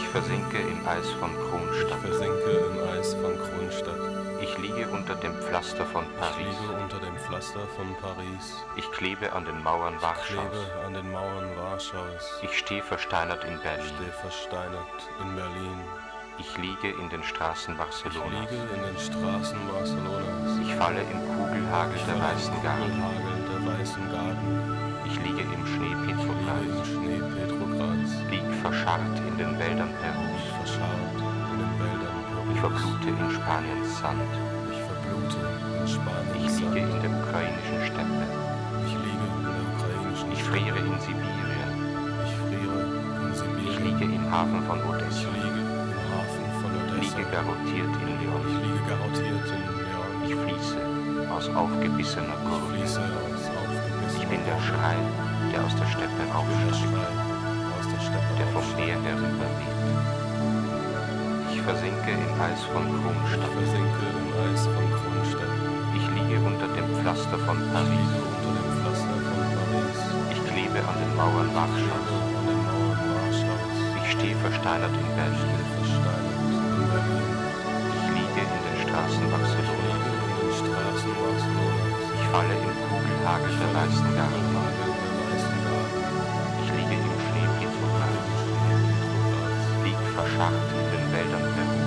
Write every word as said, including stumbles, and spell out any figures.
versinke im Eis von Ich Kronstadt. versinke im Eis von Kronstadt. Ich liege unter dem Pflaster von Ich Paris. liege unter dem Pflaster von Paris. Ich klebe an den Mauern Ich Warschaus. klebe an den Mauern Warschaus. Ich stehe versteinert in Ich Berlin. stehe versteinert in Berlin. Ich liege in den Straßen Ich Barcelonas. liege in den Straßen Barcelonas. Ich falle im Kugelhagel Ich der falle weißen im Garten. Kugelhagel der weißen Garten. Ich liege im Schnee Ich liege im Petrograds. Schnee Petrograds. Lieg verscharrt in den Wäldern Perus. Ich verscharrt in den Wäldern Perus. Ich verblute in Spaniens Sand. Ich verblute in Ich Spaniens liege Sand. in der ukrainischen Steppe. Ich liege in der ukrainischen Ich Steppe. friere in Sibirien. Ich friere in Ich Sibirien. liege im Hafen von Ich Odessa. liege im Hafen von Ich Odessa. liege garottiert in Ich Lyon. liege garottiert in Lyon. Ich fließe aus aufgebissener Ich Gurke. fließe aus aufgebissener Ich bin der Schrei, der aus der Steppe Ich bin der aufsteigt, Schrei, aus der Steppe der vom aufsteigt. Meer herüberweht. Ich versinke im Eis von Ich Kronstadt. versinke im Eis von Kronstadt. Ich liege unter dem Pflaster von Ich Paris. liege unter dem Pflaster von Paris. Ich klebe an den Mauern Ich Warschaus. lebe an den Mauern Warschaus. Ich stehe versteinert in Ich Berlin. stehe versteinert in Berlin. Ich liege in den Straßen Ich Barcelonas. liege in den Straßen Barcelonas. Ich falle im Kugelhagel der weißen Garten. Kugelhagel der weißen Garten. Ich liege im Schnee Petrograds. Im Schnee Petrograds. Lieg verscharrt in den Wäldern Perus.